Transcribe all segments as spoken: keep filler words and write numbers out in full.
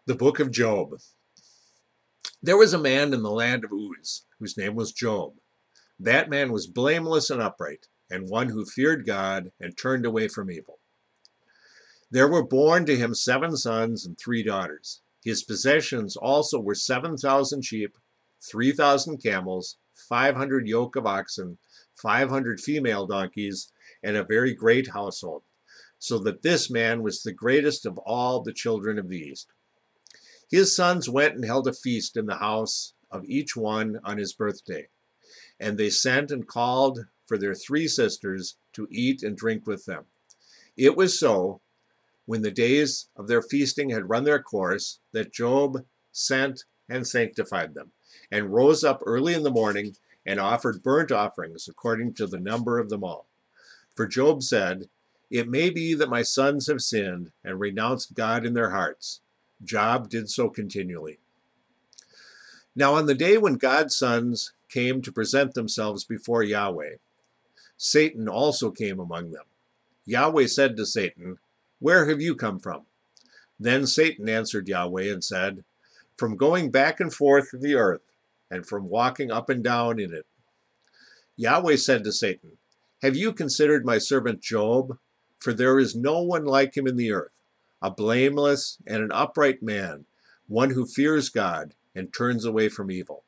The Book of Job. There was a man in the land of Uz, whose name was Job. That man was blameless and upright, and one who feared God and turned away from evil. There were born to him seven sons and three daughters. His possessions also were seven thousand sheep, three thousand camels, five hundred yoke of oxen, five hundred female donkeys, and a very great household, so that this man was the greatest of all the children of the East. His sons went and held a feast in the house of each one on his birthday, and they sent and called for their three sisters to eat and drink with them. It was so, when the days of their feasting had run their course, that Job sent and sanctified them, and rose up early in the morning and offered burnt offerings according to the number of them all. For Job said, "It may be that my sons have sinned and renounced God in their hearts." Job did so continually. Now on the day when God's sons came to present themselves before Yahweh, Satan also came among them. Yahweh said to Satan, "Where have you come from?" Then Satan answered Yahweh and said, "From going back and forth in the earth, and from walking up and down in it." Yahweh said to Satan, "Have you considered my servant Job? For there is no one like him in the earth, a blameless and an upright man, one who fears God and turns away from evil."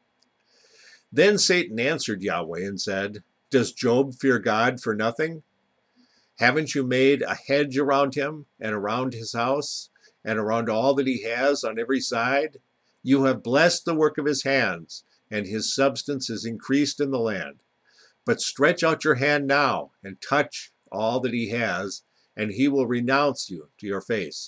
Then Satan answered Yahweh and said, "Does Job fear God for nothing? Haven't you made a hedge around him and around his house and around all that he has on every side? You have blessed the work of his hands, and his substance is increased in the land. But stretch out your hand now and touch all that he has, and he will renounce you to your face."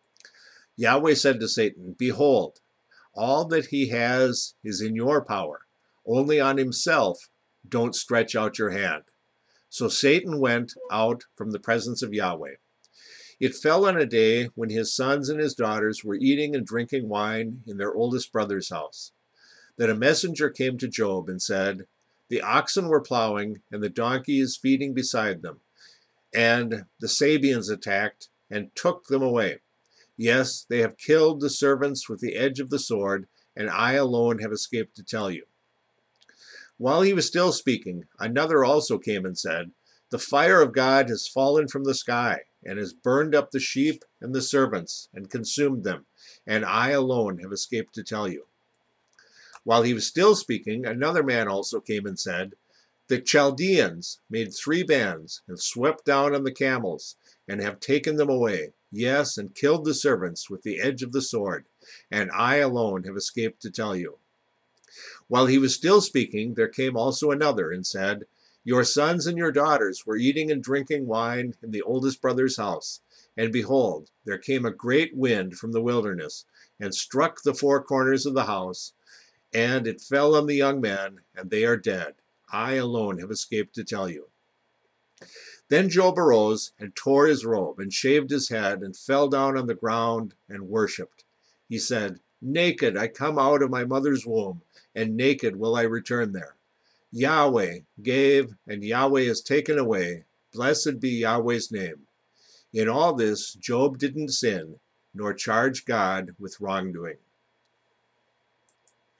Yahweh said to Satan, "Behold, all that he has is in your power. Only on himself don't stretch out your hand." So Satan went out from the presence of Yahweh. It fell on a day when his sons and his daughters were eating and drinking wine in their oldest brother's house, that a messenger came to Job and said, "The oxen were plowing and the donkeys feeding beside them, and the Sabeans attacked and took them away. Yes, they have killed the servants with the edge of the sword, and I alone have escaped to tell you." While he was still speaking, another also came and said, "The fire of God has fallen from the sky, and has burned up the sheep and the servants, and consumed them, and I alone have escaped to tell you." While he was still speaking, another man also came and said, "The Chaldeans made three bands, and swept down on the camels, and have taken them away, yes, and killed the servants with the edge of the sword, and I alone have escaped to tell you." While he was still speaking, there came also another and said, "Your sons and your daughters were eating and drinking wine in the oldest brother's house, and behold, there came a great wind from the wilderness, and struck the four corners of the house, and it fell on the young men, and they are dead. I alone have escaped to tell you." Then Job arose and tore his robe, and shaved his head, and fell down on the ground and worshipped. He said, "Naked I come out of my mother's womb, and naked will I return there. Yahweh gave, and Yahweh has taken away. Blessed be Yahweh's name." In all this, Job didn't sin, nor charge God with wrongdoing.